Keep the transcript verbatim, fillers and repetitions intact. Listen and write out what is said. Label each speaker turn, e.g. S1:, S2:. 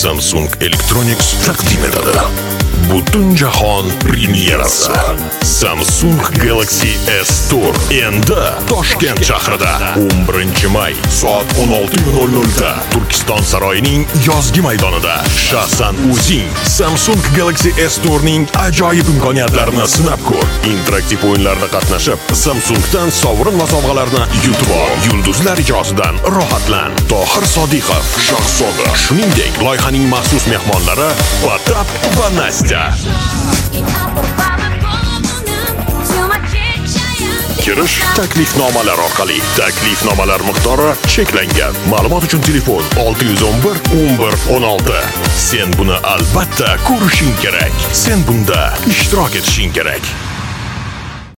S1: Samsung Electronics taqdim etadi. Butun jahon premyerasi. Samsung Galaxy S Tour endi Toshkent shahrida o'n birinchi may soat o'n olti nol nol da Turkiston saroyining yozgi maydonida shaxsan o'zing Samsung Galaxy S Tourning ajoyib imkoniyatlarini sinab ko'r. Interaktiv o'yinlarda qatnashib, Samsungdan sovrin va sovg'alarni yutib ol. Yulduzlar ijosidan rohatlan. Tohir Sodiqov, Shahzoda, shuningdek loyihaning maxsus mehmonlari Patap va Nastya. Kirish taklifnomalar orqali. Taklifnomalar miqdori cheklangan. Ma'lumot uchun telefon olti yuz o'n bir o'n bir o'n olti. Sen buni albatta ko'rishing kerak. Sen bunda ishtirok etishing kerak.